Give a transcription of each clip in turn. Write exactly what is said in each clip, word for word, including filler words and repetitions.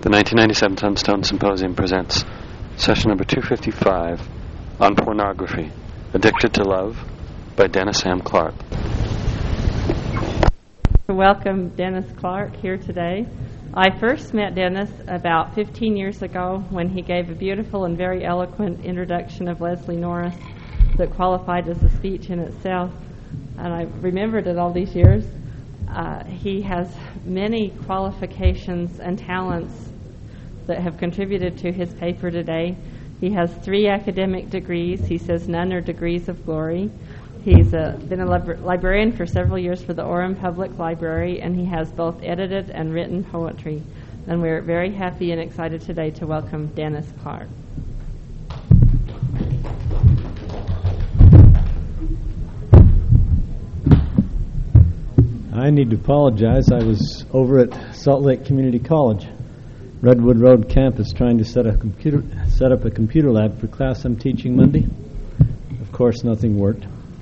The nineteen ninety-seven Sunstone Symposium presents session number two fifty-five on pornography, Addicted to Love by Dennis M. Clark. Welcome Dennis Clark here today. I first met Dennis about fifteen years ago when he gave a beautiful and very eloquent introduction of Leslie Norris that qualified as a speech in itself, and I remembered it all these years. Uh, he has many qualifications and talents that have contributed to his paper today. He has three academic degrees. He says none are degrees of glory. He's uh, been a lib- librarian for several years for the Orem Public Library, and he has both edited and written poetry. And we're very happy and excited today to welcome Dennis Clark. I need to apologize. I was over at Salt Lake Community College, Redwood Road campus, trying to set a computer set up a computer lab for class I'm teaching Monday. Of course, nothing worked.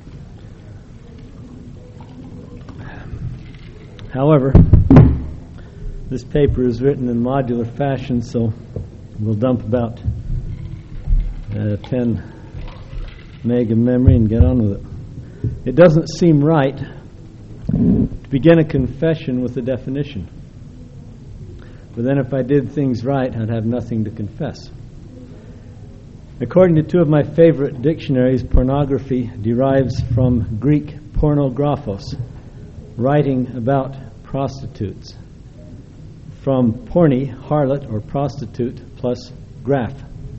However, this paper is written in modular fashion, so we'll dump about uh, ten meg of memory and get on with it. It doesn't seem right to begin a confession with a definition. But then if I did things right, I'd have nothing to confess. According to two of my favorite dictionaries, pornography derives from Greek pornographos, writing about prostitutes, from porny, harlot, or prostitute, plus graph.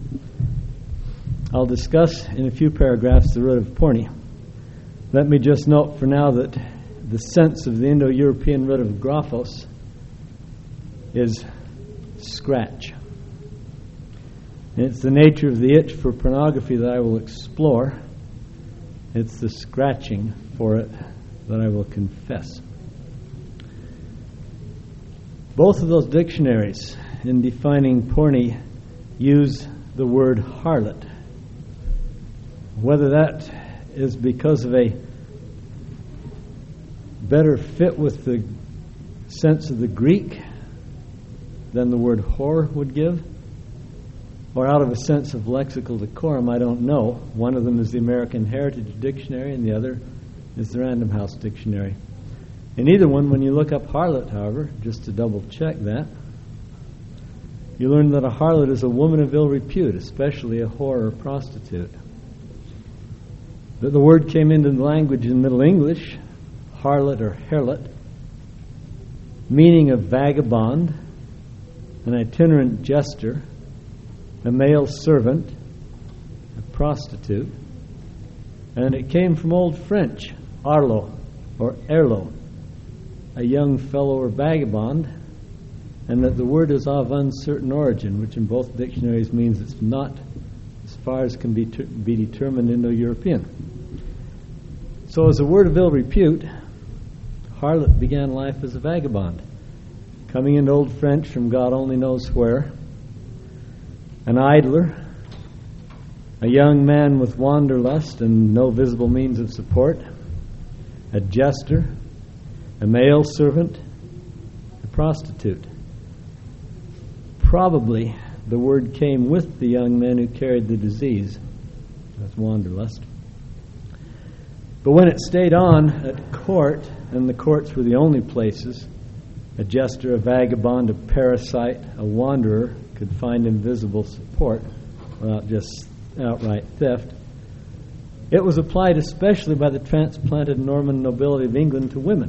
I'll discuss in a few paragraphs the root of porny. Let me just note for now that the sense of the Indo-European root of graphos is scratch. It's the nature of the itch for pornography that I will explore. It's the scratching for it that I will confess. Both of those dictionaries, in defining porny, use the word harlot. Whether that is because of a better fit with the sense of the Greek than the word whore would give, or out of a sense of lexical decorum, I don't know. One of them is the American Heritage Dictionary, and the other is the Random House Dictionary. In either one, when you look up harlot, however, just to double check that, you learn that a harlot is a woman of ill repute, especially a whore or prostitute. That the word came into the language in Middle English, harlot or harlot, meaning a vagabond, an itinerant jester, a male servant, a prostitute, and it came from Old French, arlo or erlo, a young fellow or vagabond, and that the word is of uncertain origin, which in both dictionaries means it's not, as far as can be, ter- be determined, Indo-European. So as a word of ill repute, harlot began life as a vagabond, coming into Old French from God only knows where, an idler, a young man with wanderlust and no visible means of support, a jester, a male servant, a prostitute. Probably the word came with the young men who carried the disease, that's wanderlust. But when it stayed on at court, and the courts were the only places a jester, a vagabond, a parasite, a wanderer could find invisible support without just outright theft, it was applied especially by the transplanted Norman nobility of England to women,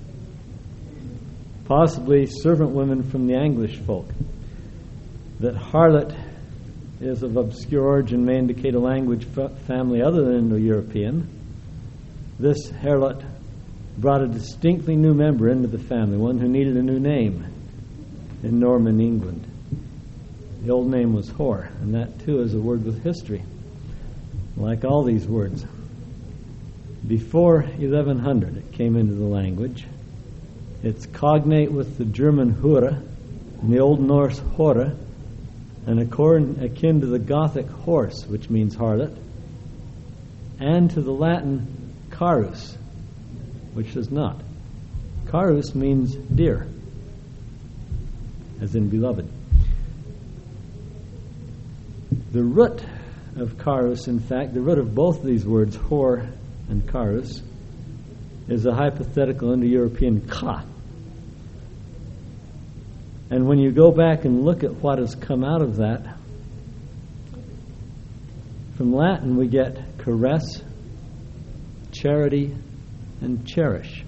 possibly servant women from the English folk. That harlot is of obscure origin may indicate a language f- family other than Indo-European. This harlot brought a distinctly new member into the family, one who needed a new name in Norman England. The old name was whore, and that too is a word with history, like all these words. Before eleven hundred it came into the language. It's cognate with the German hure and the Old Norse hora, and akin to the Gothic horse, which means harlot, and to the Latin carus, which does not. Carus means dear, as in beloved. The root of karus, in fact, the root of both of these words, whore and karus, is a hypothetical Indo-European ka. And when you go back and look at what has come out of that, from Latin we get caress, charity, and cherish.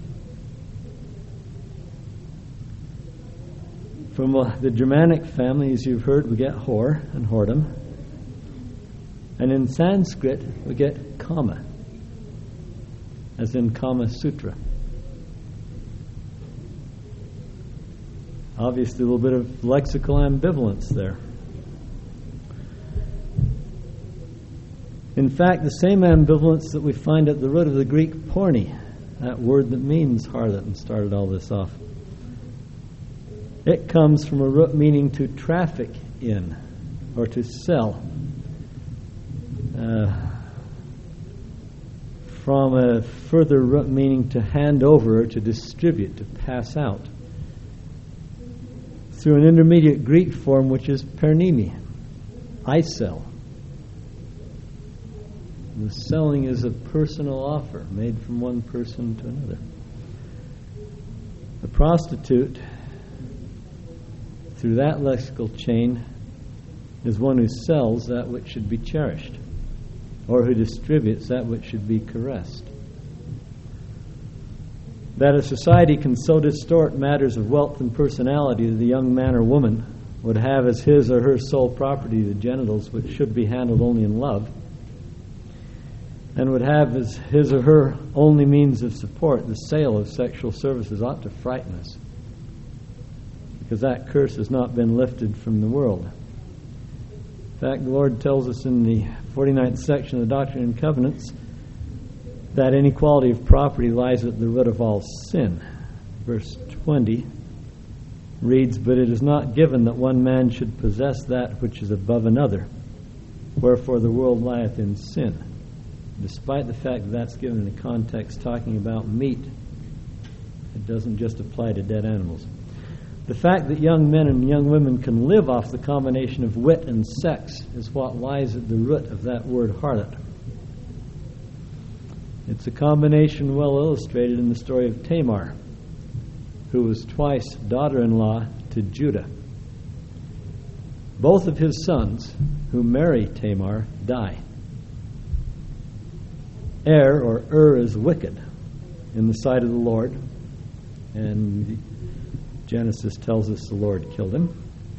From uh, the Germanic family, as you've heard, we get whore and whoredom. And in Sanskrit, we get kama, as in Kama Sutra. Obviously, a little bit of lexical ambivalence there. In fact, the same ambivalence that we find at the root of the Greek porne, that word that means harlot and started all this off. It comes from a root meaning to traffic in or to sell. Uh, from a further root meaning to hand over or to distribute, to pass out. Through an intermediate Greek form which is pernimi, I sell. The selling is a personal offer made from one person to another. The prostitute, through that lexical chain, is one who sells that which should be cherished, or who distributes that which should be caressed. That a society can so distort matters of wealth and personality that the young man or woman would have as his or her sole property the genitals which should be handled only in love, and would have as his or her only means of support the sale of sexual services, ought to frighten us, because that curse has not been lifted from the world. In fact, the Lord tells us in the forty-ninth section of the Doctrine and Covenants that inequality of property lies at the root of all sin. Verse twenty reads, "But it is not given that one man should possess that which is above another, wherefore the world lieth in sin." Despite the fact that that's given in a context talking about meat, it doesn't just apply to dead animals. The fact that young men and young women can live off the combination of wit and sex is what lies at the root of that word harlot. It's a combination well illustrated in the story of Tamar, who was twice daughter-in-law to Judah. Both of his sons, who marry Tamar, die. Er, or Ur, is wicked in the sight of the Lord, and Genesis tells us the Lord killed him.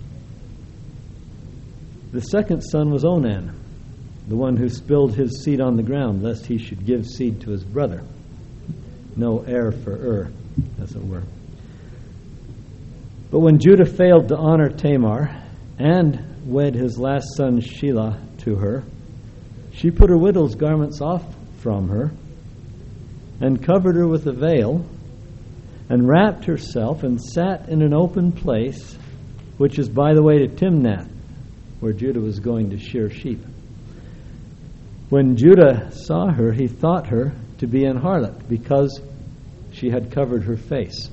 The second son was Onan, the one who spilled his seed on the ground, lest he should give seed to his brother. No heir for Ur, as it were. But when Judah failed to honor Tamar and wed his last son Shelah to her, she put her widow's garments off from her and covered her with a veil and wrapped herself and sat in an open place, which is by the way to Timnath, where Judah was going to shear sheep. When Judah saw her, he thought her to be an harlot because she had covered her face.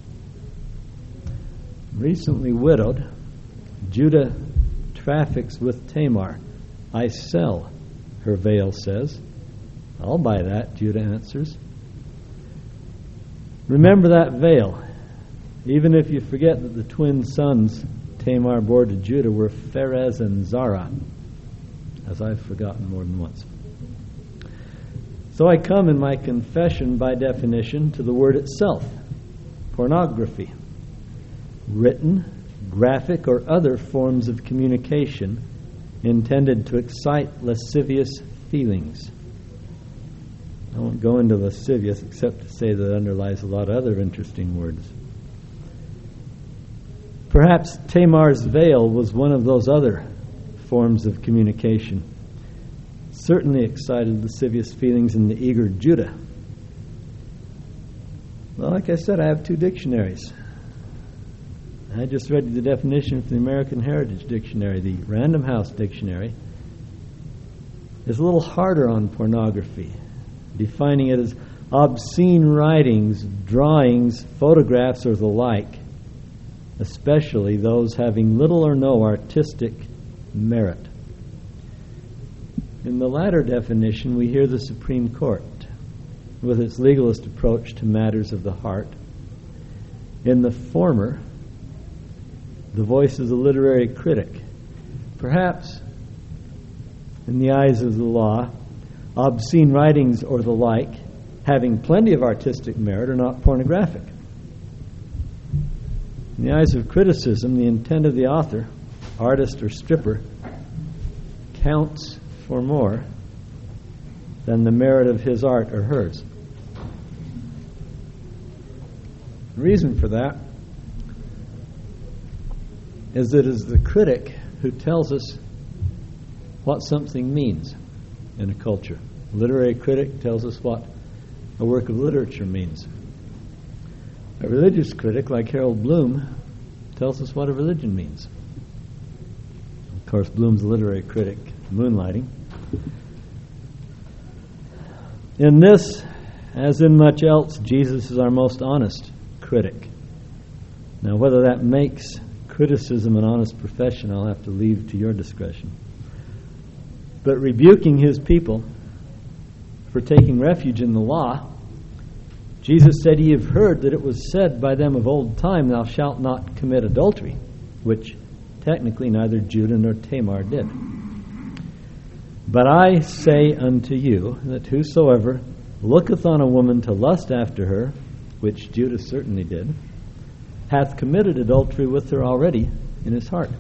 Recently widowed, Judah traffics with Tamar. I sell, her veil says. I'll buy that, Judah answers. Remember that veil, even if you forget that the twin sons Tamar bore to Judah were Pharez and Zara, as I've forgotten more than once. So I come in my confession, by definition, to the word itself, pornography. Written, graphic, or other forms of communication intended to excite lascivious feelings. I won't go into lascivious except to say that it underlies a lot of other interesting words. Perhaps Tamar's veil was one of those other forms of communication. Certainly excited lascivious feelings in the eager Judah. Well, like I said, I have two dictionaries. I just read you the definition from the American Heritage Dictionary. The Random House Dictionary is a little harder on pornography, defining it as obscene writings, drawings, photographs, or the like, especially those having little or no artistic merit. In the latter definition, we hear the Supreme Court with its legalist approach to matters of the heart. In the former, the voice of the literary critic. Perhaps, in the eyes of the law, obscene writings or the like, having plenty of artistic merit, are not pornographic. In the eyes of criticism, the intent of the author, artist or stripper, counts for more than the merit of his art or hers. The reason for that is that it is the critic who tells us what something means in a culture. A literary critic tells us what a work of literature means. A religious critic, like Harold Bloom, tells us what a religion means. Of course, Bloom's a literary critic, moonlighting. In this, as in much else, Jesus is our most honest critic. Now, whether that makes criticism an honest profession, I'll have to leave to your discretion. But rebuking his people for taking refuge in the law, Jesus said, "Ye have heard that it was said by them of old time, Thou shalt not commit adultery," which technically neither Judah nor Tamar did. "But I say unto you that whosoever looketh on a woman to lust after her," which Judah certainly did, "hath committed adultery with her already in his heart."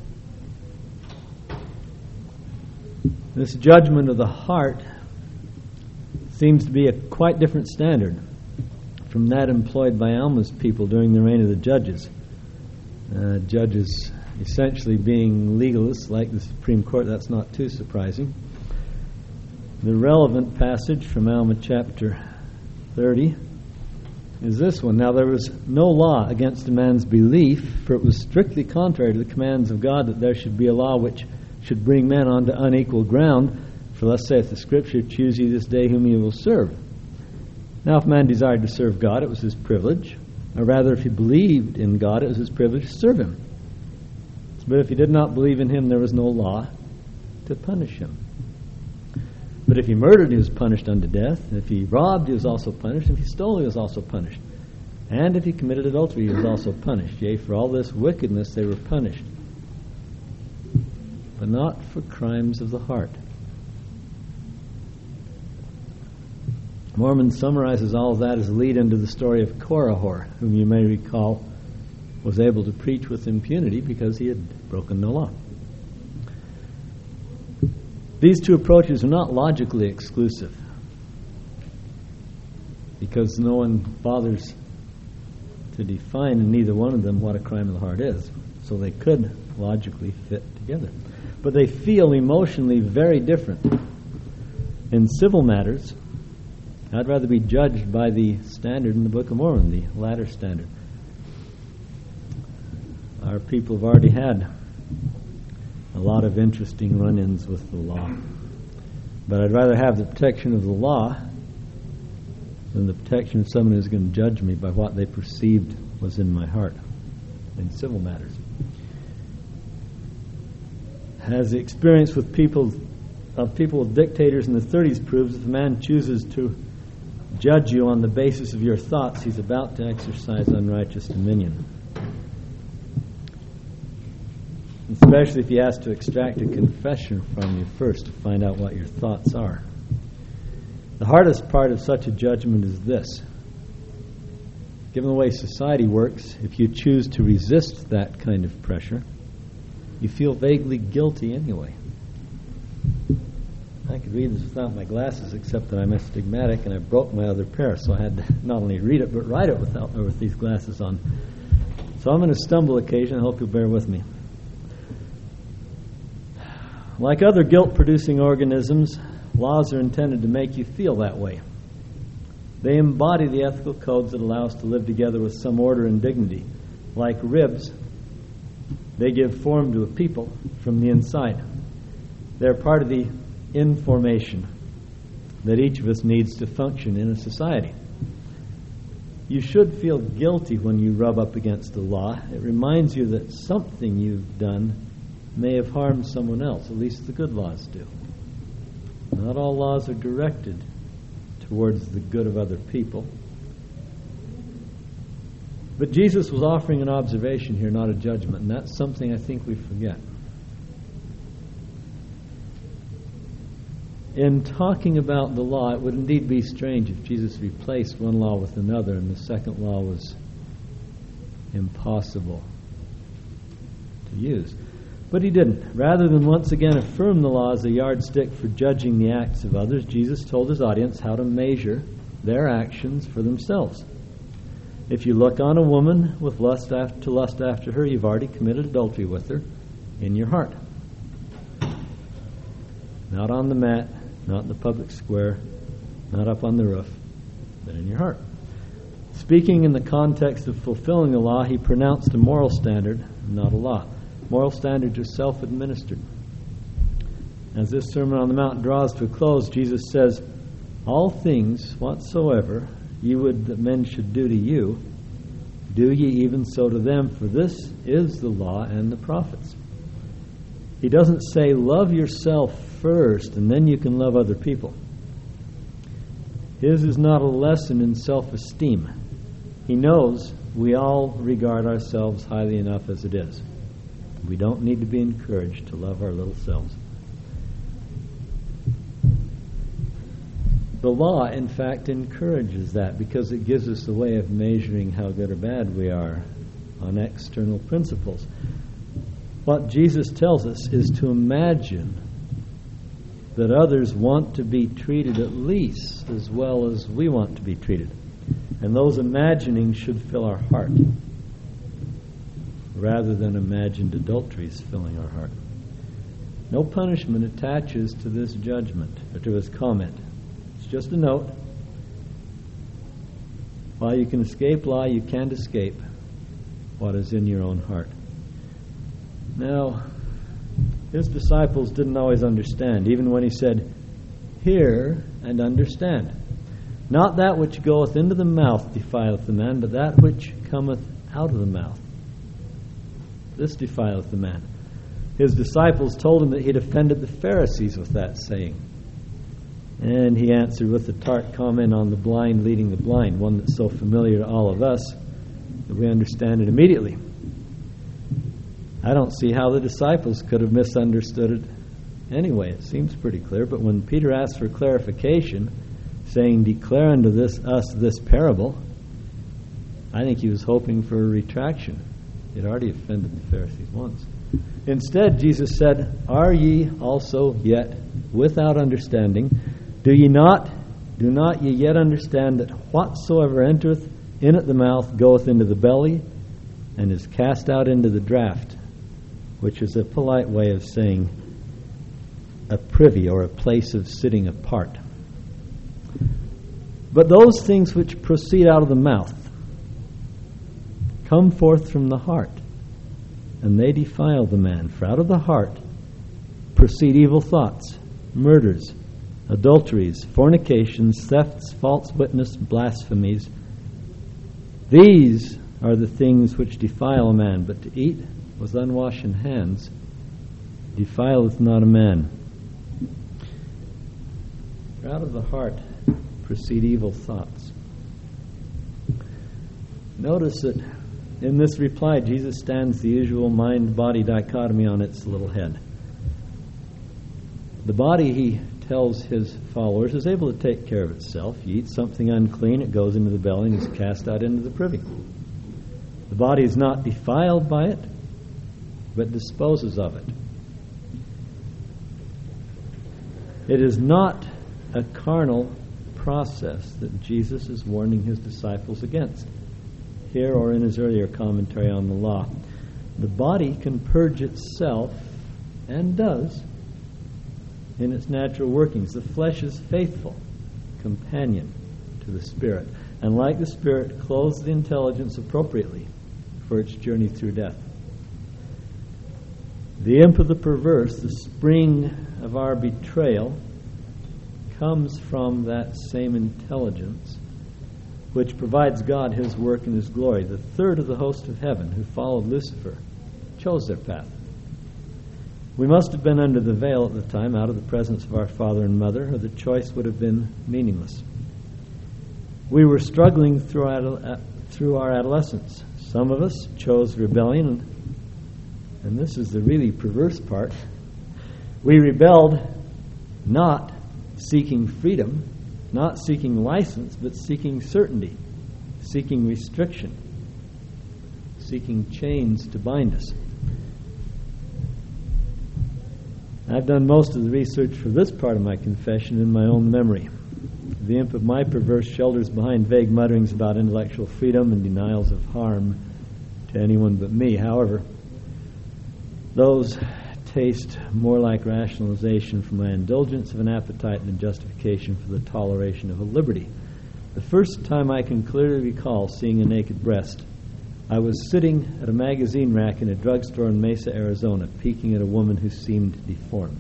This judgment of the heart seems to be a quite different standard from that employed by Alma's people during the reign of the judges. Uh, judges essentially being legalists like the Supreme Court, that's not too surprising. The relevant passage from Alma chapter thirty is this one. "Now there was no law against a man's belief, for it was strictly contrary to the commands of God that there should be a law which should bring men onto unequal ground. For thus saith the Scripture, Choose ye this day whom ye will serve. Now if man desired to serve God, it was his privilege. Or rather, if he believed in God, it was his privilege to serve him. But if he did not believe in him, there was no law to punish him. But if he murdered, he was punished unto death. And if he robbed, he was also punished. And if he stole, he was also punished. And if he committed adultery, he was also punished. Yea, for all this wickedness they were punished, but not for crimes of the heart." Mormon summarizes all of that as a lead into the story of Korihor, whom you may recall was able to preach with impunity because he had broken the law. These two approaches are not logically exclusive, because no one bothers to define in neither one of them what a crime of the heart is. So they could logically fit together. But they feel emotionally very different. In civil matters, I'd rather be judged by the standard in the Book of Mormon, the latter standard. Our people have already had a lot of interesting run-ins with the law. But I'd rather have the protection of the law than the protection of someone who's going to judge me by what they perceived was in my heart in civil matters. As the experience with people of people with dictators in the thirties proves, if a man chooses to judge you on the basis of your thoughts, he's about to exercise unrighteous dominion. Especially if he has to extract a confession from you first to find out what your thoughts are. The hardest part of such a judgment is this. Given the way society works, if you choose to resist that kind of pressure, you feel vaguely guilty anyway. I could read this without my glasses, except that I'm astigmatic and I broke my other pair, so I had to not only read it, but write it without with these glasses on. So I'm going to stumble occasionally. I hope you'll bear with me. Like other guilt-producing organisms, laws are intended to make you feel that way. They embody the ethical codes that allow us to live together with some order and dignity. Like ribs, they give form to a people from the inside. They're part of the information that each of us needs to function in a society. You should feel guilty when you rub up against the law. It reminds you that something you've done may have harmed someone else. At least the good laws do. Not all laws are directed towards the good of other people. But Jesus was offering an observation here, not a judgment, and that's something I think we forget. In talking about the law, it would indeed be strange if Jesus replaced one law with another and the second law was impossible to use. But he didn't. Rather than once again affirm the law as a yardstick for judging the acts of others, Jesus told his audience how to measure their actions for themselves. If you look on a woman with lust after, to lust after her, you've already committed adultery with her in your heart. Not on the mat, not in the public square, not up on the roof, but in your heart. Speaking in the context of fulfilling the law, he pronounced a moral standard, not a law. Moral standards are self-administered. As this Sermon on the Mount draws to a close, Jesus says, "All things whatsoever ye would that men should do to you, do ye even so to them, for this is the law and the prophets." He doesn't say, love yourself first and then you can love other people. His is not a lesson in self-esteem. He knows we all regard ourselves highly enough as it is. We don't need to be encouraged to love our little selves. The law, in fact, encourages that because it gives us a way of measuring how good or bad we are on external principles. What Jesus tells us is to imagine that others want to be treated at least as well as we want to be treated. And those imaginings should fill our heart rather than imagined adulteries filling our heart. No punishment attaches to this judgment or to his comment. It's just a note. While you can escape law, you can't escape what is in your own heart. Now, his disciples didn't always understand, even when he said, "Hear and understand. Not that which goeth into the mouth defileth the man, but that which cometh out of the mouth. This defileth the man." His disciples told him that he'd offended the Pharisees with that saying. And he answered with a tart comment on the blind leading the blind, one that's so familiar to all of us that we understand it immediately. I don't see how the disciples could have misunderstood it anyway. It seems pretty clear. But when Peter asked for clarification, saying, "Declare unto this us this parable," I think he was hoping for a retraction. He'd already offended the Pharisees once. Instead, Jesus said, "Are ye also yet without understanding? Do ye not, do not ye yet understand that whatsoever entereth in at the mouth goeth into the belly, and is cast out into the draught," which is a polite way of saying a privy or a place of sitting apart. "But those things which proceed out of the mouth come forth from the heart, and they defile the man. For out of the heart proceed evil thoughts, murders, adulteries, fornications, thefts, false witness, blasphemies. These are the things which defile a man, but to eat with unwashen hands defileth not a man." For out of the heart proceed evil thoughts. Notice that in this reply, Jesus stands the usual mind-body dichotomy on its little head. The body, he tells his followers, is able to take care of itself. You eat something unclean, it goes into the belly and is cast out into the privy. The body is not defiled by it, but disposes of it. It is not a carnal process that Jesus is warning his disciples against, here or in his earlier commentary on the law. The body can purge itself, and does, in its natural workings. The flesh is faithful companion to the spirit, and like the spirit, clothes the intelligence appropriately for its journey through death. The imp of the perverse, the spring of our betrayal, comes from that same intelligence which provides God his work and his glory. The third of the host of heaven who followed Lucifer chose their path. We must have been under the veil at the time, out of the presence of our father and mother, or the choice would have been meaningless. We were struggling through our, through our adolescence. Some of us chose rebellion, and, and this is the really perverse part. We rebelled not seeking freedom, not seeking license, but seeking certainty, seeking restriction, seeking chains to bind us. I've done most of the research for this part of my confession in my own memory. The imp of my perverse shelters behind vague mutterings about intellectual freedom and denials of harm to anyone but me. However, those taste more like rationalization for my indulgence of an appetite than justification for the toleration of a liberty. The first time I can clearly recall seeing a naked breast, I was sitting at a magazine rack in a drugstore in Mesa, Arizona, peeking at a woman who seemed deformed.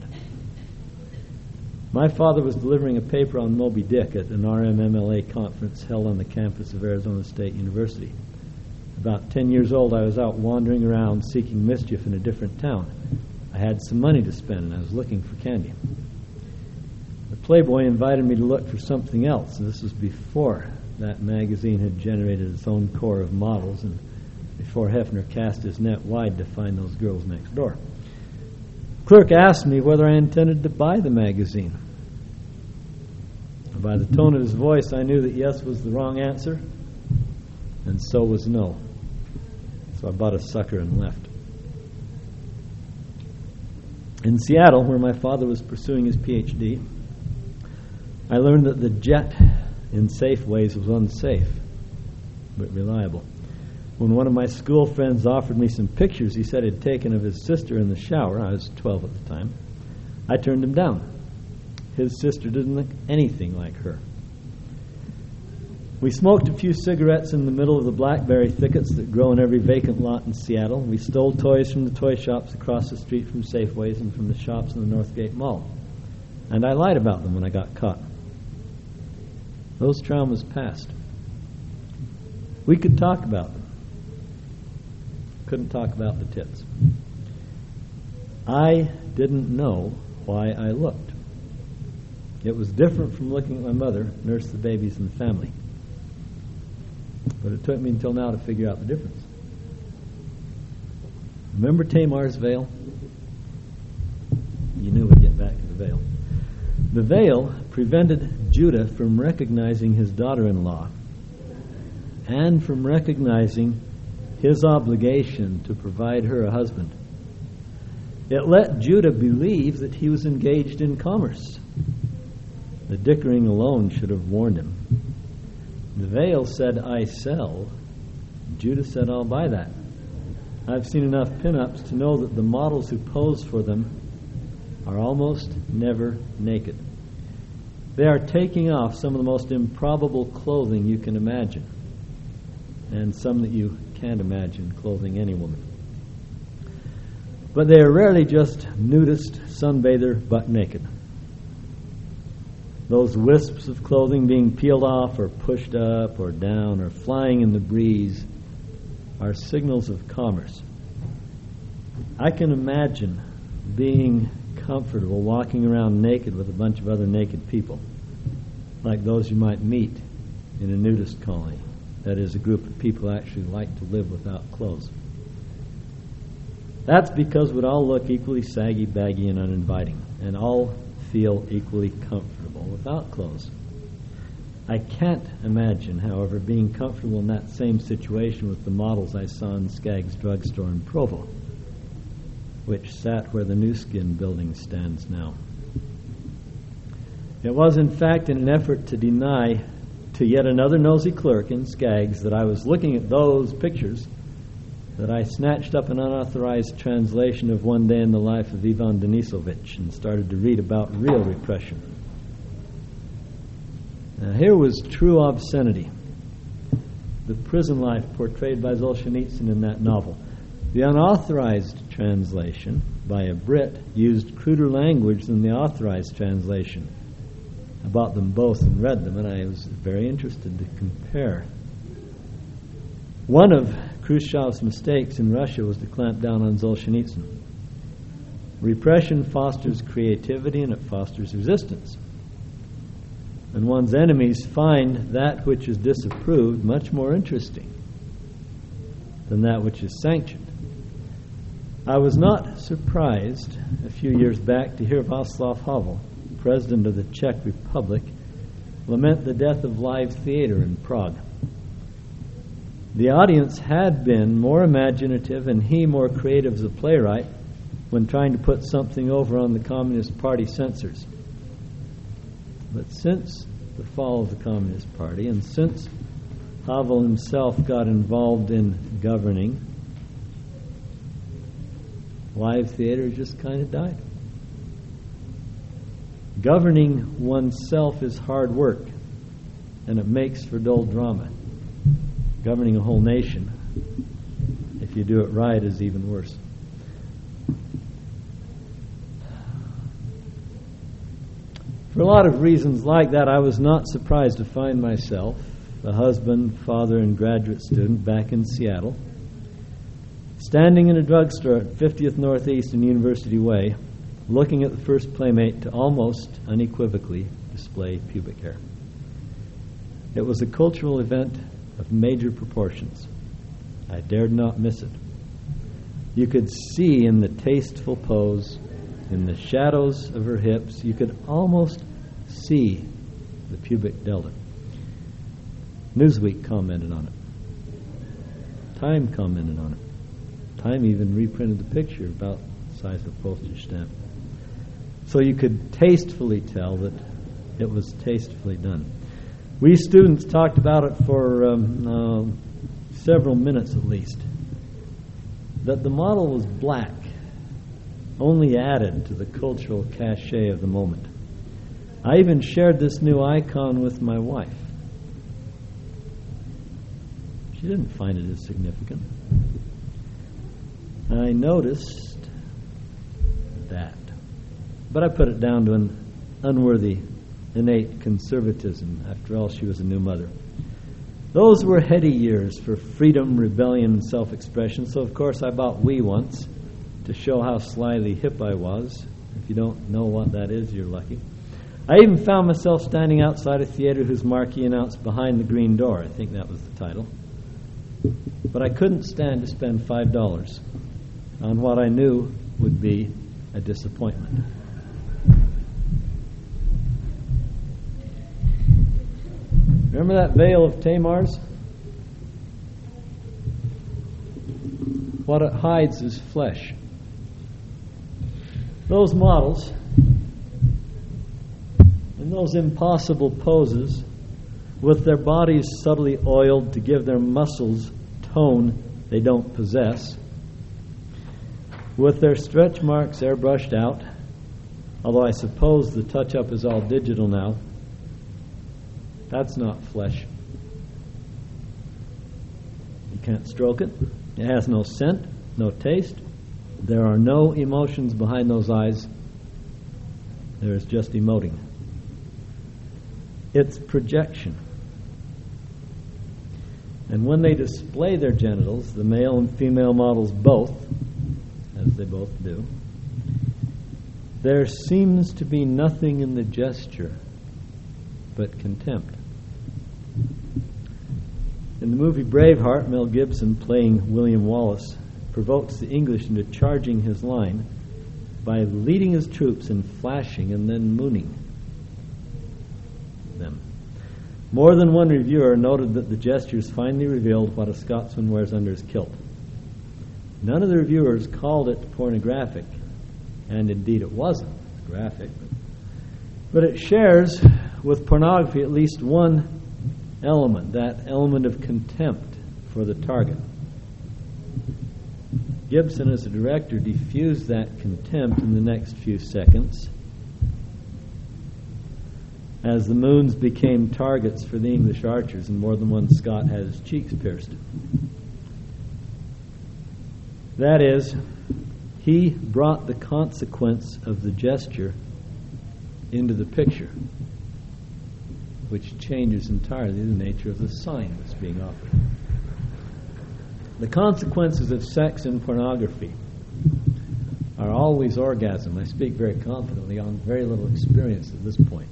My father was delivering a paper on Moby Dick at an R M M L A conference held on the campus of Arizona State University. About ten years old, I was out wandering around seeking mischief in a different town. I had some money to spend, and I was looking for candy. The Playboy invited me to look for something else, and this was before that magazine had generated its own core of models, and before Hefner cast his net wide to find those girls next door. The clerk asked me whether I intended to buy the magazine. By the tone of his voice, I knew that yes was the wrong answer, and so was no. So I bought a sucker and left. In Seattle, where my father was pursuing his P H D, I learned that the jet in Safeways was unsafe, but reliable. When one of my school friends offered me some pictures he said he'd taken of his sister in the shower, I was twelve at the time, I turned him down. His sister didn't look anything like her. We smoked a few cigarettes in the middle of the blackberry thickets that grow in every vacant lot in Seattle. We stole toys from the toy shops across the street from Safeways and from the shops in the Northgate Mall. And I lied about them when I got caught. Those traumas passed. We could talk about them. Couldn't talk about the tits. I didn't know why I looked. It was different from looking at my mother nurse the babies in the family. But it took me until now to figure out the difference. Remember Tamar's veil? You knew we'd get back to the veil. The veil prevented Judah from recognizing his daughter-in-law and from recognizing his obligation to provide her a husband. It let Judah believe that he was engaged in commerce. The dickering alone should have warned him. The veil said, I sell. Judah said, I'll buy that. I've seen enough pinups to know that the models who pose for them are almost never naked. They are taking off some of the most improbable clothing you can imagine, and some that you can't imagine clothing any woman. But they are rarely just nudist sunbather butt naked. Those wisps of clothing being peeled off or pushed up or down or flying in the breeze are signals of commerce. I can imagine being comfortable walking around naked with a bunch of other naked people, like those you might meet in a nudist colony. That is, a group of people who actually like to live without clothes. That's because we'd all look equally saggy, baggy, and uninviting, and all feel equally comfortable without clothes. I can't imagine, however, being comfortable in that same situation with the models I saw in Skaggs drugstore in Provo, which sat where the New Skin building stands now. It was, in fact, in an effort to deny to yet another nosy clerk in Skaggs that I was looking at those pictures that I snatched up an unauthorized translation of One Day in the Life of Ivan Denisovich and started to read about real repression. Now, here was true obscenity, the prison life portrayed by Solzhenitsyn in that novel. The unauthorized translation by a Brit used cruder language than the authorized translation. I bought them both and read them, and I was very interested to compare. One of Khrushchev's mistakes in Russia was to clamp down on Solzhenitsyn. Repression fosters creativity and it fosters resistance. And one's enemies find that which is disapproved much more interesting than that which is sanctioned. I was not surprised a few years back to hear Václav Havel, president of the Czech Republic, lament the death of live theater in Prague. The audience had been more imaginative and he more creative as a playwright when trying to put something over on the Communist Party censors. But since the fall of the Communist Party and since Havel himself got involved in governing, live theater just kind of died. Governing oneself is hard work, and it makes for dull drama. Governing a whole nation, if you do it right, is even worse. For a lot of reasons like that, I was not surprised to find myself, a husband, father, and graduate student back in Seattle, standing in a drugstore at fiftieth Northeast and University Way, looking at the first Playmate to almost unequivocally display pubic hair. It was a cultural event of major proportions. I dared not miss it. You could see in the tasteful pose, in the shadows of her hips, you could almost see the pubic delta. Newsweek commented on it. Time commented on it. Time even reprinted the picture about the size of a postage stamp. So you could tastefully tell that it was tastefully done. We students talked about it for um, uh, several minutes at least. That the model was black only added to the cultural cachet of the moment. I even shared this new icon with my wife. She didn't find it as significant. I noticed that. But I put it down to an unworthy, innate conservatism. After all, she was a new mother. Those were heady years for freedom, rebellion, and self-expression. So, of course, I bought We once to show how slyly hip I was. If you don't know what that is, you're lucky. I even found myself standing outside a theater whose marquee announced Behind the Green Door. I think that was the title. But I couldn't stand to spend five dollars on what I knew would be a disappointment. Remember that veil of Tamar's? What it hides is flesh. Those models in those impossible poses with their bodies subtly oiled to give their muscles tone they don't possess, with their stretch marks airbrushed out, although I suppose the touch-up is all digital now, that's not flesh. You can't stroke it. It has no scent, no taste. There are no emotions behind those eyes. There is just emoting. It's projection. And when they display their genitals, the male and female models both, as they both do, there seems to be nothing in the gesture but contempt. In the movie Braveheart, Mel Gibson, playing William Wallace, provokes the English into charging his line by leading his troops in flashing and then mooning them. More than one reviewer noted that the gestures finally revealed what a Scotsman wears under his kilt. None of the reviewers called it pornographic, and indeed it wasn't graphic. But it shares with pornography at least one element, that element of contempt for the target. Gibson, as a director, diffused that contempt in the next few seconds as the moons became targets for the English archers, and more than one Scot had his cheeks pierced. That is, he brought the consequence of the gesture into the picture, which changes entirely the nature of the sign that's being offered. The consequences of sex in pornography are always orgasm. I speak very confidently on very little experience at this point.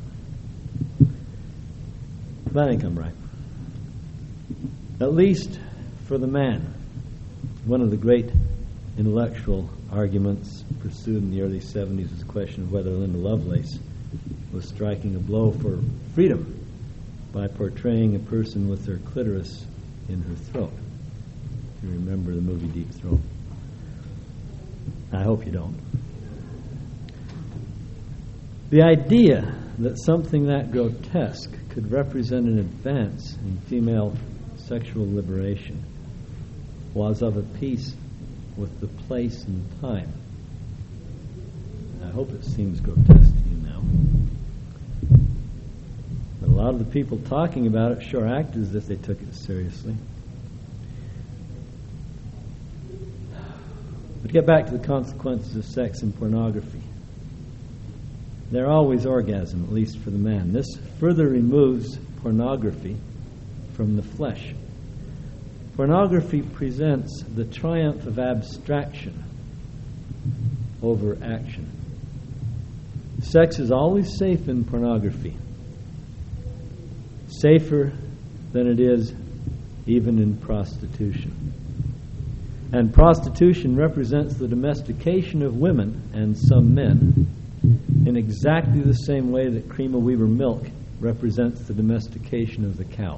But I think I'm right. At least for the man. One of the great intellectual arguments pursued in the early seventies was the question of whether Linda Lovelace was striking a blow for freedom by portraying a person with their clitoris in her throat. If you remember the movie Deep Throat. I hope you don't. The idea that something that grotesque could represent an advance in female sexual liberation was of a piece with the place and time. I hope it seems grotesque to you now. But a lot of the people talking about it sure acted as if they took it seriously. But to get back to the consequences of sex and pornography, they're always orgasm, at least for the man. This further removes pornography from the flesh. Pornography presents the triumph of abstraction over action. Sex is always safe in pornography. Safer than it is even in prostitution. And prostitution represents the domestication of women and some men in exactly the same way that cream of Weber milk represents the domestication of the cow.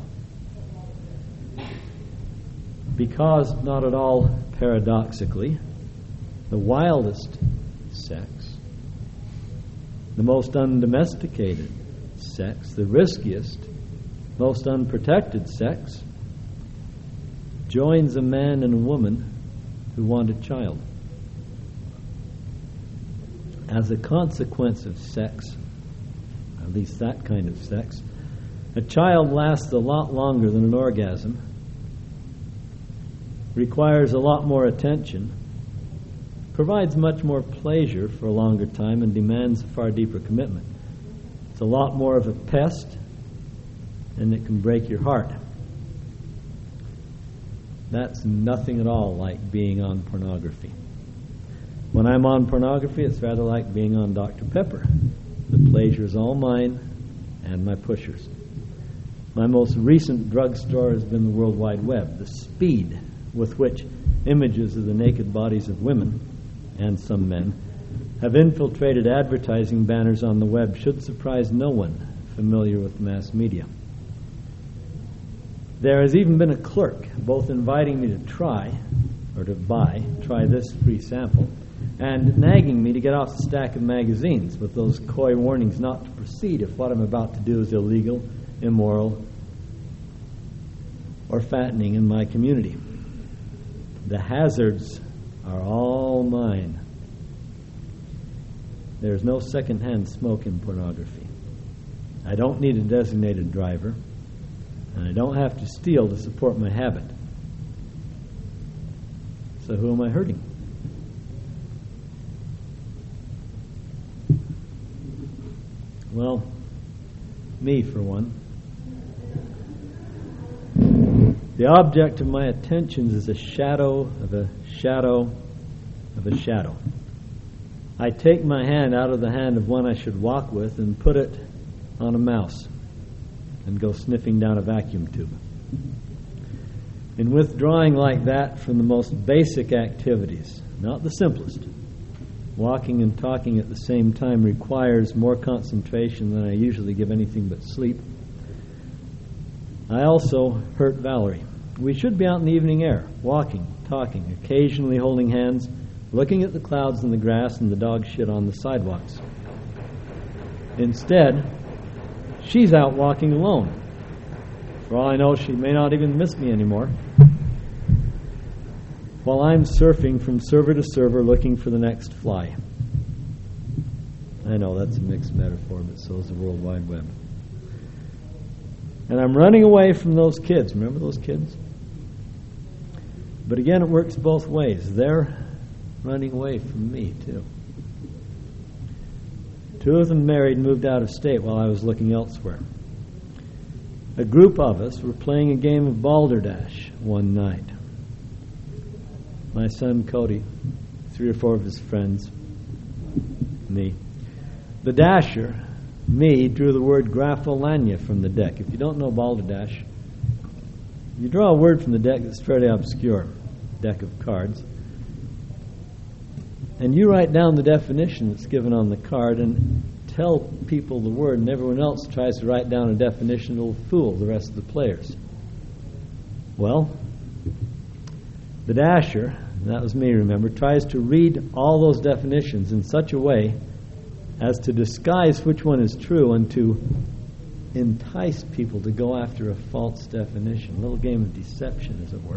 Because, not at all paradoxically, the wildest sex, the most undomesticated sex, the riskiest, most unprotected sex, joins a man and a woman who want a child. As a consequence of sex, at least that kind of sex, a child lasts a lot longer than an orgasm, requires a lot more attention, provides much more pleasure for a longer time, and demands a far deeper commitment. It's a lot more of a pest, and it can break your heart. That's nothing at all like being on pornography. When I'm on pornography, it's rather like being on Doctor Pepper. The pleasure is all mine and my pushers. My most recent drugstore has been the World Wide Web. The speed with which images of the naked bodies of women and some men have infiltrated advertising banners on the web should surprise no one familiar with mass media. There has even been a clerk both inviting me to try, or to buy, try this free sample, and nagging me to get off the stack of magazines with those coy warnings not to proceed if what I'm about to do is illegal, immoral, or fattening in my community. The hazards are all mine. There's no second-hand smoke in pornography. I don't need a designated driver, and I don't have to steal to support my habit. So who am I hurting? Well, me for one. The object of my attentions is a shadow of a shadow of a shadow. I take my hand out of the hand of one I should walk with and put it on a mouse and go sniffing down a vacuum tube. In withdrawing like that from the most basic activities, not the simplest, walking and talking at the same time requires more concentration than I usually give anything but sleep. I also hurt Valerie. We should be out in the evening air, walking, talking, occasionally holding hands, looking at the clouds and the grass and the dog shit on the sidewalks. Instead, she's out walking alone. For all I know, she may not even miss me anymore. While I'm surfing from server to server looking for the next fly. I know that's a mixed metaphor, but so is the World Wide Web. And I'm running away from those kids. Remember those kids? But again, it works both ways. They're running away from me, too. Two of them married and moved out of state while I was looking elsewhere. A group of us were playing a game of balderdash one night. My son Cody, three or four of his friends, me. The dasher, me, drew the word grapholalia from the deck. If you don't know balderdash, you draw a word from the deck that's fairly obscure, deck of cards, and you write down the definition that's given on the card and tell people the word, and everyone else tries to write down a definition that will fool the rest of the players. Well, the dasher, and that was me, remember, tries to read all those definitions in such a way as to disguise which one is true and to entice people to go after a false definition. A little game of deception, as it were.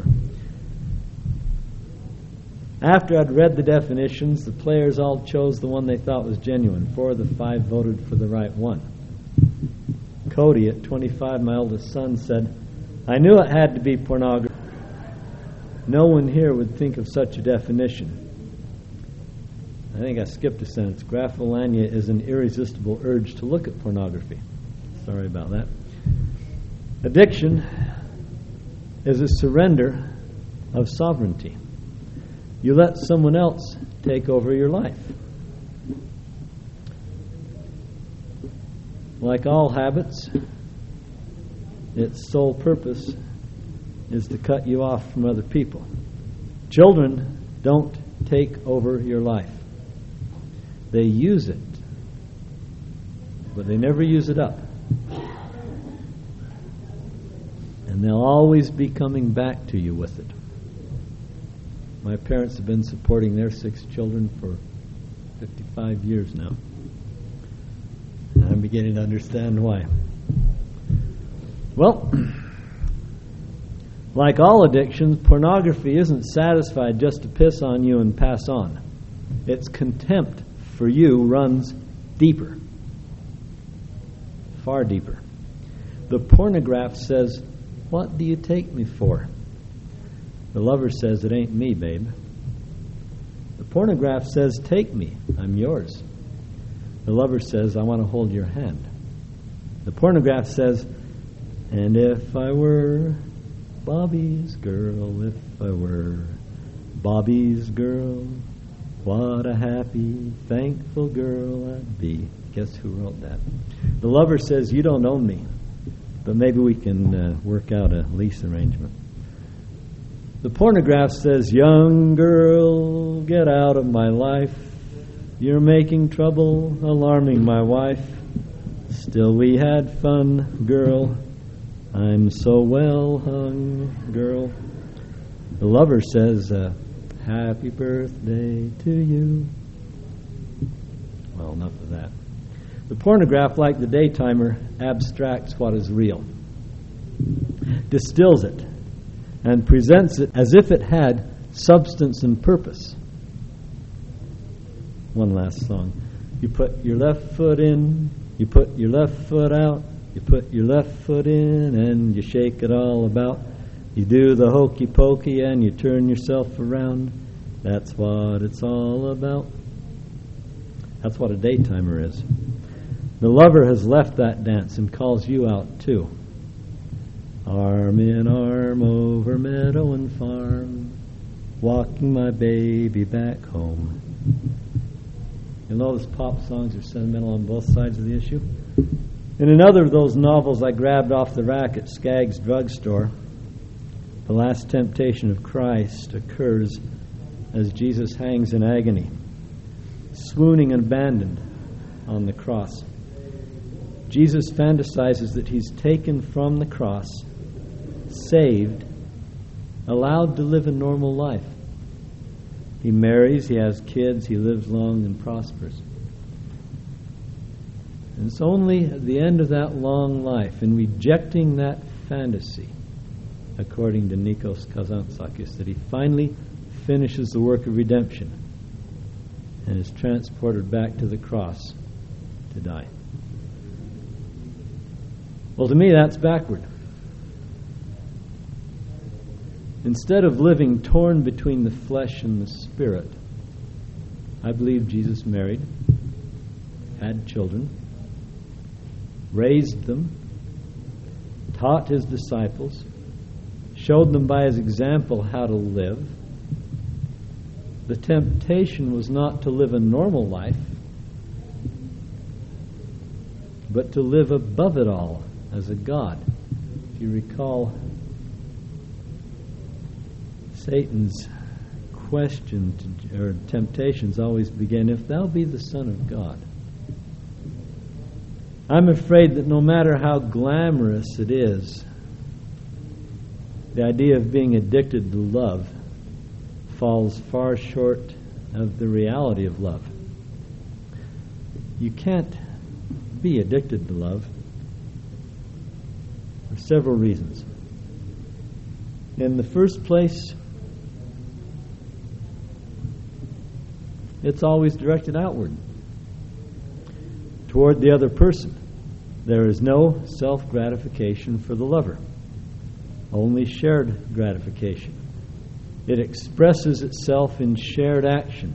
After I'd read the definitions, the players all chose the one they thought was genuine. Four of the five voted for the right one. Cody, at twenty-five, my oldest son, said, "I knew it had to be pornography. No one here would think of such a definition." I think I skipped a sentence. Grapholalia is an irresistible urge to look at pornography. Sorry about that. Addiction is a surrender of sovereignty. You let someone else take over your life. Like all habits, its sole purpose is to cut you off from other people. Children don't take over your life. They use it, but they never use it up. And they'll always be coming back to you with it. My parents have been supporting their six children for fifty-five years now. And I'm beginning to understand why. Well, like all addictions, pornography isn't satisfied just to piss on you and pass on. Its contempt for you runs deeper, far deeper. The pornograph says, "What do you take me for?" The lover says, "It ain't me, babe." The pornograph says, "Take me, I'm yours." The lover says, "I want to hold your hand." The pornograph says, "And if I were Bobby's girl, if I were Bobby's girl, what a happy, thankful girl I'd be." Guess who wrote that? The lover says, "You don't own me, but maybe we can uh, work out a lease arrangement." The pornograph says, "Young girl, get out of my life. You're making trouble, alarming my wife. Still we had fun, girl. I'm so well hung, girl." The lover says, uh, "Happy birthday to you." Well, enough of that. The pornograph, like the daytimer, abstracts what is real, distills it, and presents it as if it had substance and purpose. One last song. You put your left foot in, you put your left foot out, you put your left foot in, and you shake it all about. You do the hokey pokey and you turn yourself around. That's what it's all about. That's what a daytimer is. The lover has left that dance and calls you out too. Arm in arm over meadow and farm, walking my baby back home. You'll notice pop songs are sentimental on both sides of the issue. In another of those novels I grabbed off the rack at Skaggs drugstore, the last temptation of Christ occurs as Jesus hangs in agony, swooning and abandoned on the cross. Jesus fantasizes that he's taken from the cross, saved, allowed to live a normal life. He marries, he has kids, he lives long and prosperous. And it's only at the end of that long life, in rejecting that fantasy, according to Nikos Kazantzakis, that he finally finishes the work of redemption and is transported back to the cross to die. Well, to me, that's backward. Instead of living torn between the flesh and the spirit, I believe Jesus married, had children, raised them, taught his disciples, showed them by his example how to live. The temptation was not to live a normal life, but to live above it all as a God. If you recall, Satan's question to, or temptations always begin, if thou be the Son of God. I'm afraid that no matter how glamorous it is, the idea of being addicted to love falls far short of the reality of love. You can't be addicted to love for several reasons. In the first place, it's always directed outward, toward the other person. There is no self-gratification for the lover, only shared gratification. It expresses itself in shared action,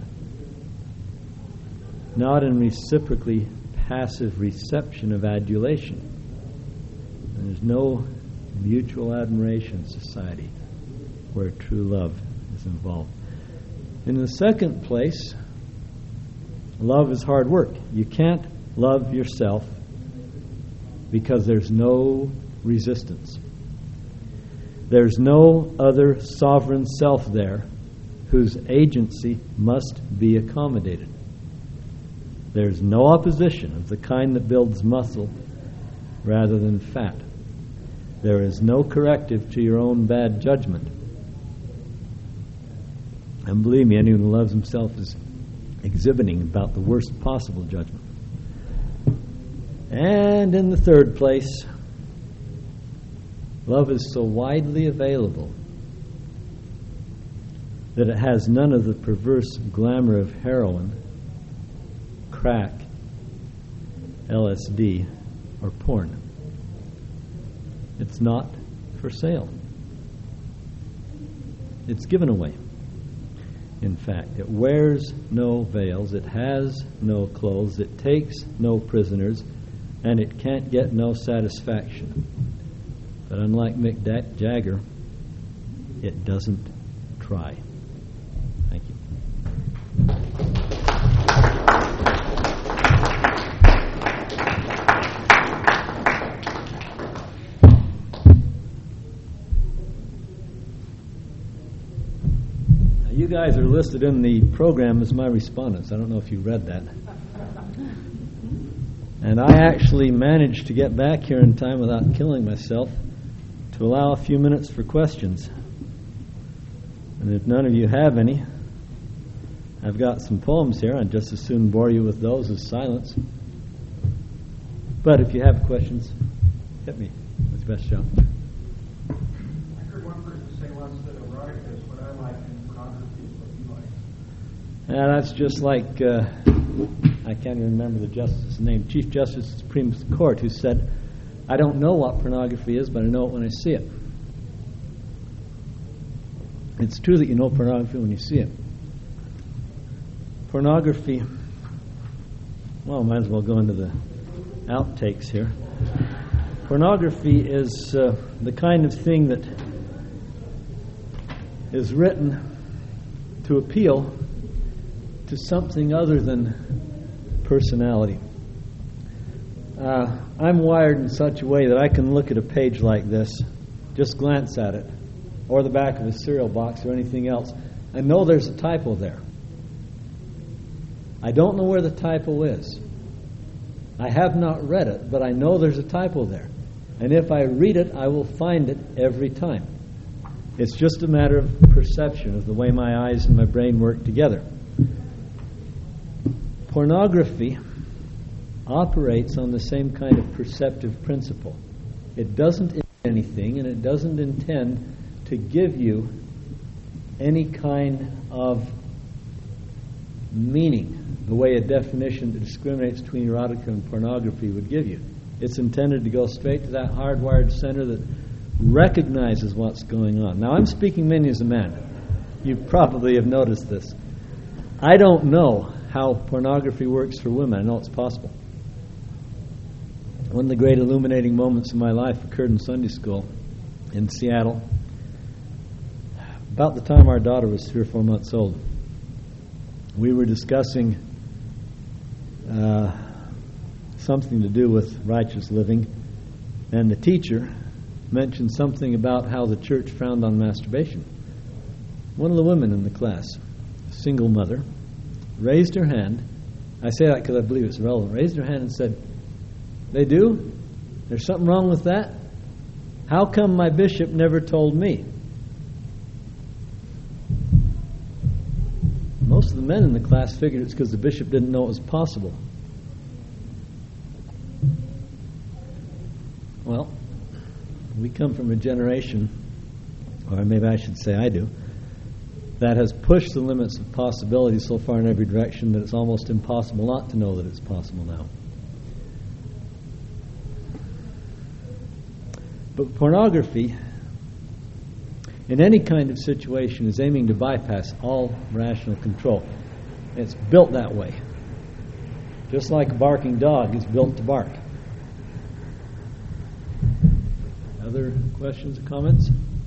not in reciprocally passive reception of adulation. And there's no mutual admiration society where true love is involved. In the second place, love is hard work. You can't love yourself because there's no resistance. There's no other sovereign self there whose agency must be accommodated. There's no opposition of the kind that builds muscle rather than fat. There is no corrective to your own bad judgment. And believe me, anyone who loves himself is exhibiting about the worst possible judgment. And in the third place, love is so widely available that it has none of the perverse glamour of heroin, crack, L S D, or porn. It's not for sale. It's given away. In fact, it wears no veils, it has no clothes, it takes no prisoners, and it can't get no satisfaction. But unlike Mick Jagger, it doesn't try. Thank you. Now, you guys are listed in the program as my respondents. I don't know if you read that. And I actually managed to get back here in time without killing myself to allow a few minutes for questions. And if none of you have any, I've got some poems here. I'd just as soon bore you with those as silence. But if you have questions, hit me. That's the best shot. I heard one person say once that erotic is what I like and pornography is what you like. Yeah, that's just like, uh, I can't even remember the justice's name, Chief Justice of the Supreme Court, who said, I don't know what pornography is, but I know it when I see it. It's true that you know pornography when you see it. Pornography, well, might as well go into the outtakes here. Pornography is uh, the kind of thing that is written to appeal to something other than personality. Uh, I'm wired in such a way that I can look at a page like this, just glance at it, or the back of a cereal box or anything else, and know there's a typo there. I don't know where the typo is. I have not read it, but I know there's a typo there. And if I read it, I will find it every time. It's just a matter of perception, of the way my eyes and my brain work together. Pornography operates on the same kind of perceptive principle. It doesn't intend anything, and it doesn't intend to give you any kind of meaning, the way a definition that discriminates between erotica and pornography would give you. It's intended to go straight to that hardwired center that recognizes what's going on. Now, I'm speaking mainly as a man. You probably have noticed this. I don't know how pornography works for women. I know it's possible. One of the great illuminating moments in my life occurred in Sunday school in Seattle, about the time our daughter was three or four months old. We were discussing uh, something to do with righteous living, and the teacher mentioned something about how the church frowned on masturbation. One of the women in the class, a single mother, raised her hand. I say that because I believe it's relevant. Raised her hand and said, "They do? There's something wrong with that? How come my bishop never told me?" Most of the men in the class figured it's because the bishop didn't know it was possible. Well, we come from a generation, or maybe I should say I do, that has pushed the limits of possibility so far in every direction that it's almost impossible not to know that it's possible now. But pornography, in any kind of situation, is aiming to bypass all rational control. It's built that way. Just like a barking dog is built to bark. Other questions or comments?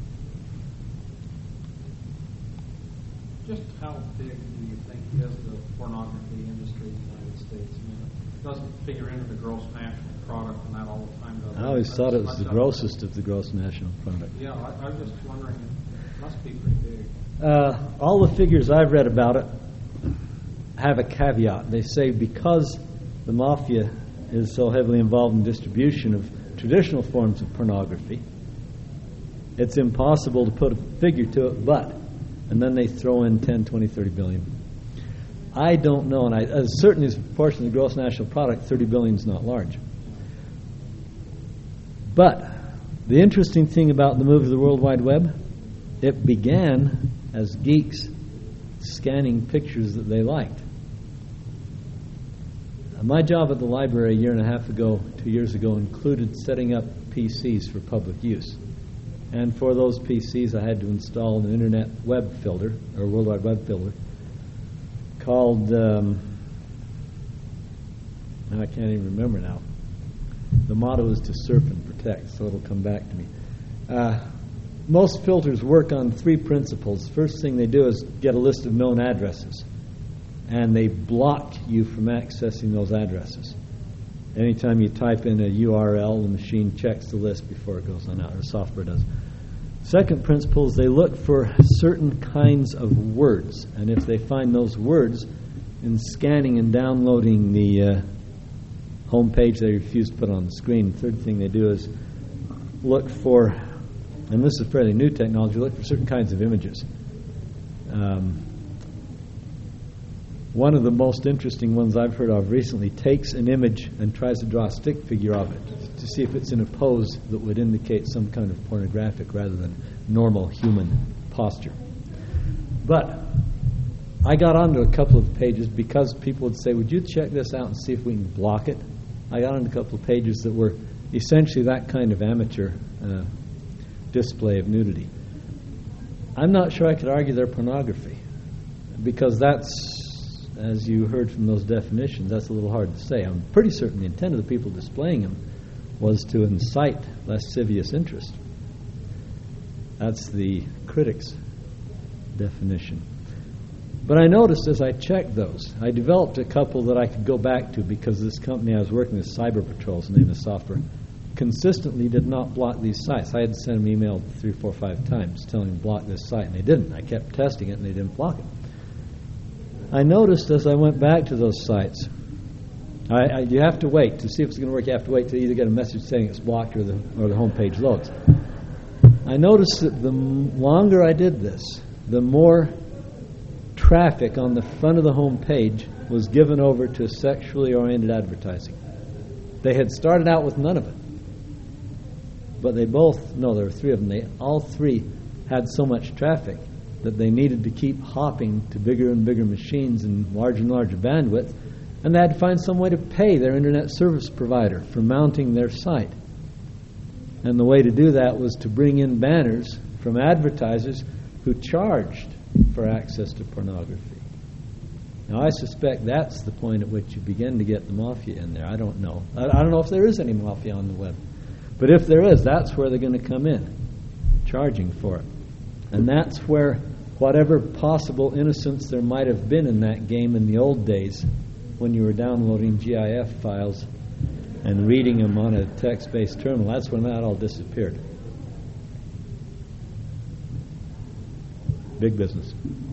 Just how big do you think is the pornography industry in the United States? I mean, it doesn't figure into the gross national product and that all the time, does it? I always That's thought it was much the of grossest of the gross national product. Yeah, I, I'm just wondering, it must be pretty big. Uh, all the figures I've read about it have a caveat. They say because the mafia is so heavily involved in distribution of traditional forms of pornography, it's impossible to put a figure to it, but, and then they throw in ten, twenty, thirty billion. I don't know, and I, uh, certainly as a proportion of the gross national product, thirty billion is not large. But the interesting thing about the move to the World Wide Web, it began as geeks scanning pictures that they liked. Uh, my job at the library a year and a half ago, two years ago, included setting up P Cs for public use. And for those P Cs, I had to install an Internet Web Filter, or World Wide Web Filter, called, um, I can't even remember now. The motto is to surf and protect, so it'll come back to me. Uh, most filters work on three principles. First thing they do is get a list of known addresses, and they block you from accessing those addresses. Anytime you type in a U R L, the machine checks the list before it goes on out, or software does. Second principle is they look for certain kinds of words, and if they find those words in scanning and downloading the uh, home page, they refuse to put on the screen. The third thing they do is look for, and this is fairly new technology, look for certain kinds of images. Um, one of the most interesting ones I've heard of recently takes an image and tries to draw a stick figure of it to see if it's in a pose that would indicate some kind of pornographic rather than normal human posture. But I got onto a couple of pages because people would say, "Would you check this out and see if we can block it?" I got onto a couple of pages that were essentially that kind of amateur uh, display of nudity. I'm not sure I could argue they're pornography, because that's, as you heard from those definitions, that's a little hard to say. I'm pretty certain the intent of the people displaying them was to incite lascivious interest. That's the critic's definition. But I noticed as I checked those, I developed a couple that I could go back to because this company I was working with, Cyber Patrol's name of software, consistently did not block these sites. I had to send them email three, four, five times telling them to block this site, and they didn't. I kept testing it, and they didn't block it. I noticed as I went back to those sites, I, I, you have to wait. To see if it's going to work, you have to wait to either get a message saying it's blocked or the, or the home page loads. I noticed that the longer I did this, the more traffic on the front of the home page was given over to sexually oriented advertising. They had started out with none of it. But they both, no, there were three of them, they all three had so much traffic that they needed to keep hopping to bigger and bigger machines and larger and larger bandwidth, and they had to find some way to pay their internet service provider for mounting their site. And the way to do that was to bring in banners from advertisers who charged for access to pornography. Now, I suspect that's the point at which you begin to get the mafia in there. I don't know. I, I don't know if there is any mafia on the web. But if there is, that's where they're going to come in, charging for it. And that's where whatever possible innocence there might have been in that game in the old days when you were downloading G I F files and reading them on a text-based terminal, that's when that all disappeared. Big business.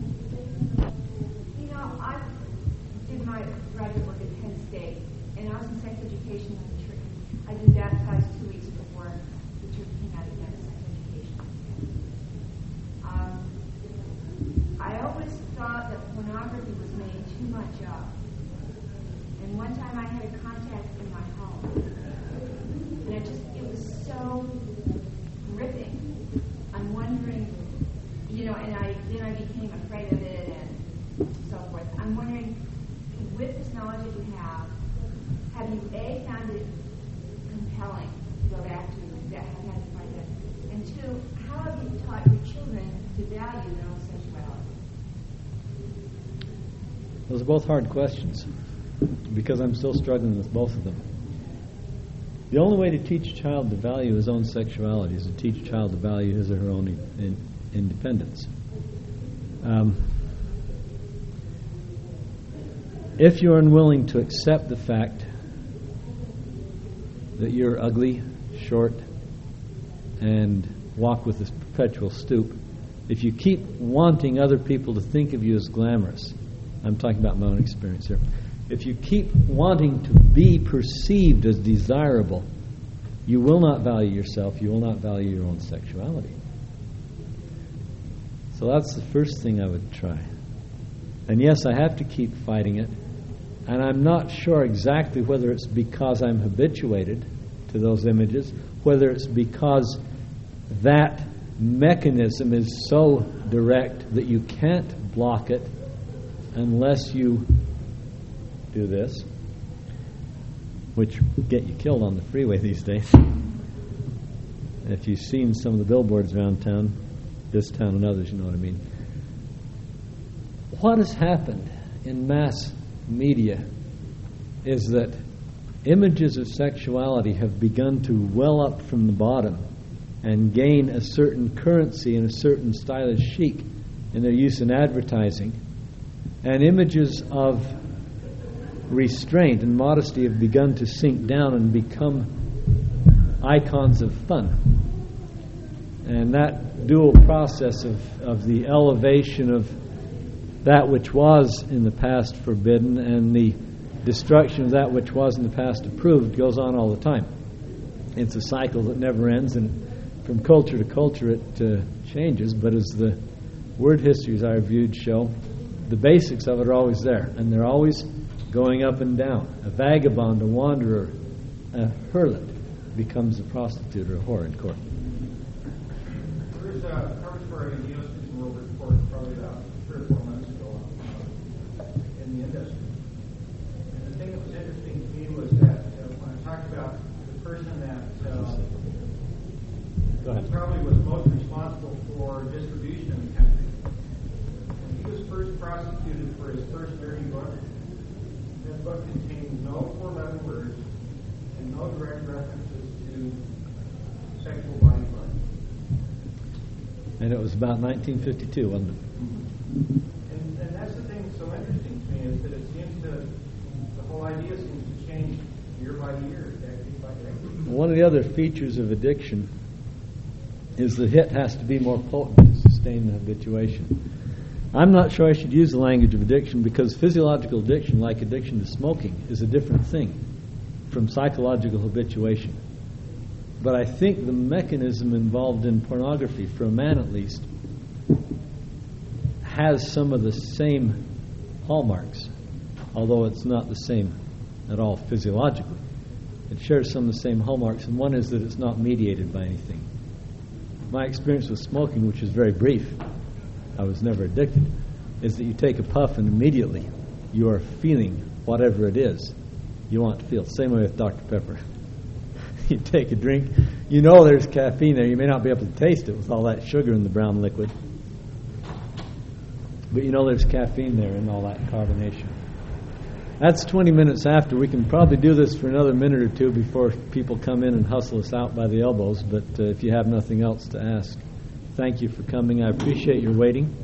You know, I did my graduate work at Penn State, and I was in sex education when the church. I'd been baptized two weeks before the church came out against sex education. Um, I always thought that pornography was made too much of. And one time I had a contact in my home, and it just, it was so gripping. I'm wondering, you know, and I then I became afraid of it and so forth. I'm wondering, with this knowledge that you have, have you A, found it compelling to go back to that, have had to fight that? And two, how have you taught your children to value their own sexuality? Those are both hard questions, because I'm still struggling with both of them. The only way to teach a child to value his own sexuality is to teach a child to value his or her own in, independence. Um, if you're unwilling to accept the fact that you're ugly, short, and walk with this perpetual stoop, if you keep wanting other people to think of you as glamorous, I'm talking about my own experience here, if you keep wanting to be perceived as desirable, you will not value yourself, you will not value your own sexuality. So that's the first thing I would try. And yes, I have to keep fighting it. And I'm not sure exactly whether it's because I'm habituated to those images, whether it's because that mechanism is so direct that you can't block it unless you do this, which get you killed on the freeway these days. If you've seen some of the billboards around town, this town and others, you know what I mean. What has happened in mass media is that images of sexuality have begun to well up from the bottom and gain a certain currency and a certain stylish chic in their use in advertising. And images of restraint and modesty have begun to sink down and become icons of fun. And that dual process of, of the elevation of that which was in the past forbidden and the destruction of that which was in the past approved goes on all the time. It's a cycle that never ends, and from culture to culture it uh, changes, but as the word histories I reviewed show, the basics of it are always there, and they're always going up and down. A vagabond, a wanderer, a harlot becomes a prostitute or a whore in court. There was a coverage for a U S News and World Report probably about three or four months ago uh, in the industry. And the thing that was interesting to me was that uh, when I talked about the person that uh, probably was most responsible for distribution in the country, when he was first prosecuted for his first dirty book, that book contained no four-letter words and no direct references to sexual body parts. And it was about nineteen fifty-two, wasn't it? And, and that's the thing that's so interesting to me, is that it seems to, the whole idea seems to change year by year, decade by decade. One of the other features of addiction is the hit has to be more potent to sustain the habituation. I'm not sure I should use the language of addiction, because physiological addiction, like addiction to smoking, is a different thing from psychological habituation. But I think the mechanism involved in pornography, for a man at least, has some of the same hallmarks, although it's not the same at all physiologically. It shares some of the same hallmarks, and one is that it's not mediated by anything. My experience with smoking, which is very brief, I was never addicted, is that you take a puff and immediately you are feeling whatever it is you want to feel. Same way with Doctor Pepper. You take a drink, you know there's caffeine there. You may not be able to taste it with all that sugar in the brown liquid, but you know there's caffeine there in all that carbonation. That's twenty minutes after. We can probably do this for another minute or two before people come in and hustle us out by the elbows, but uh, if you have nothing else to ask, thank you for coming. I appreciate your waiting.